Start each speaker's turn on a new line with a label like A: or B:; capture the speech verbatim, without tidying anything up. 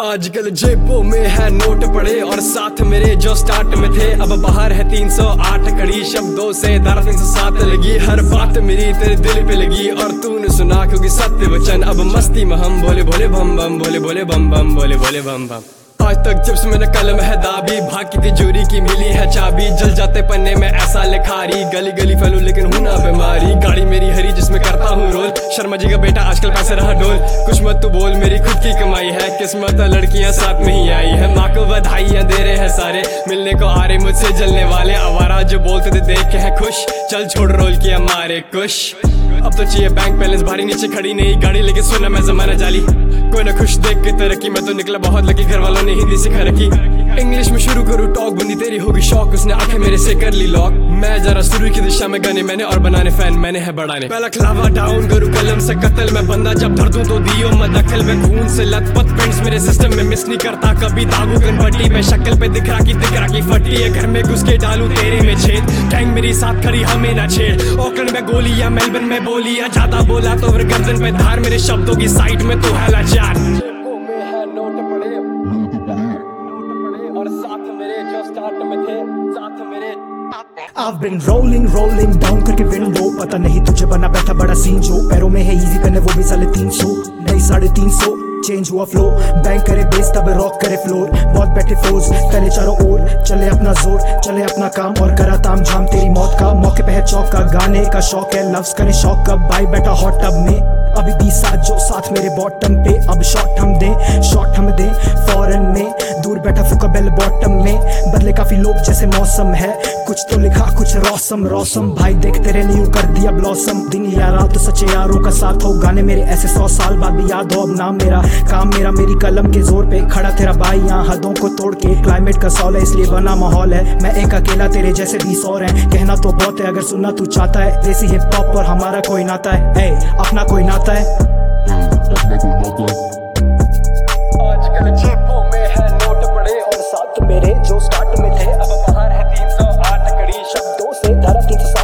A: आजकल जेबों में है नोट पड़े और साथ मेरे जो स्टार्ट में थे। अब बाहर है तीन सौ आठ कड़ी शब्दों से धारा तीन सौ सात लगी। हर बात मेरी तेरे दिल पे लगी और तूने सुना क्योंकि सत्य वचन। अब मस्ती में हम भोले भोले बम बम भोले भोले बम बम भोले भोले बम बम। आज तक जब से मैंने कलम है दाबी, भाग की तिजोरी की मिली है चाबी। जल जाते पन्ने में ऐसा लिखारी, गली गली फैलू लेकिन हूं ना बीमारी। गाड़ी मेरी हरी जिसमें करता हूँ रोल, शर्मा जी का बेटा आजकल पैसे रहा डोल। कुछ मत तू बोल मेरी खुद की कमाई है, किस्मत लड़कियां साथ में ही आई है। माँ को बधाइयां दे रहे हैं सारे, मिलने को आ रहे मुझसे जलने वाले। आवारा जो बोलते थे देख के है खुश, चल छोड़ रोल किया मारे कुश। अब तो चाहिए बैंक बैलेंस भारी, नीचे खड़ी नहीं गाड़ी लेके सुना मैं जमाना जाली। कोई ना खुश देख के तरक्की, मैं तो निकला बहुत लकी, घर वालों ने हिंदी सिखा रखी। इंग्लिश में शुरू करूँ टॉक, बंदी तेरी होगी शौक, उसने आंखें मेरे से कर ली लॉक। मैं जरा शुरू की दिशा में गाने मैंने और बनाने फैन मैंने है बढ़ाने। पहला खिलावा डाउन करूँ कलम से कत्ल, मैं बंदा जब धर दूं तो दियो मैं दखल। में खून से लथपथ पेंट्स मेरे सिस्टम में मिस नहीं करता कभी दागू कनपट्टी में। शक्ल पे दिख रहा की दिख रहा की फटी है, घर में घुस के डालू तेरे में छेद। गैंग मेरी साथ खड़ी हमें ना छेड़, ऑकलैंड में गोलियां मेलबर्न में बोलियां। ज्यादा बोला तो फिर गर्दन पे धार, मेरे शब्दों की साइड में तो है लाचार। और साथ मेरे जो स्टार्ट में थे, साथ मेरे
B: I've been rolling, rolling down करके विंडो। पता नहीं तुझे बना बैठा बड़ा सीन जो पैरों में है इजी करने वो भी साले तीन सौ नहीं साढ़े तीन सौ। चेंज हुआ फ्लो, बैंक करे बेस तब रॉक करे फ्लोर। बहुत बैठे फोर्स करे चारों ओर, चले अपना जोर चले अपना काम और करा ताम झाम तेरी मौत का। मौके पे है चौक का, गाने का शौक है लफ्ज करे शौक कब। भाई बैठा हॉट टब में अभी बीस साथ जो साथ मेरे बॉटम पे। अब शॉट हम दें शॉट हम दें फॉरन में, दूर बैठा फुका बेल बॉटम में। बदले काफी लोग जैसे मौसम है, कुछ तो लिखा कुछ रौसम रौसम। भाई देख तेरे न्यू कर दिया ब्लॉसम, दिन या रात तो सच्चे यारों का साथ हो। गाने मेरे ऐसे सौ साल बाद भी याद हो। अब नाम मेरा काम मेरा मेरी कलम के जोर पे खड़ा तेरा भाई यहाँ हदों को तोड़ के। क्लाइमेट का सॉल है इसलिए बना माहौल है, मैं एक अकेला तेरे जैसे बीस और हैं। कहना तो बहुत है अगर सुनना तू चाहता है, देसी हिप हॉप और हमारा कोई नाता है। ए, अपना कोई नाता है,
C: अपना कोई नाता है।
A: आजकल जेबों में है नोट पड़े और
B: साथ मेरे जो स्टार्ट में थे।
A: अब बाहर है तीन सौ आठ कड़ी
B: शब्दों से धारा तीन सौ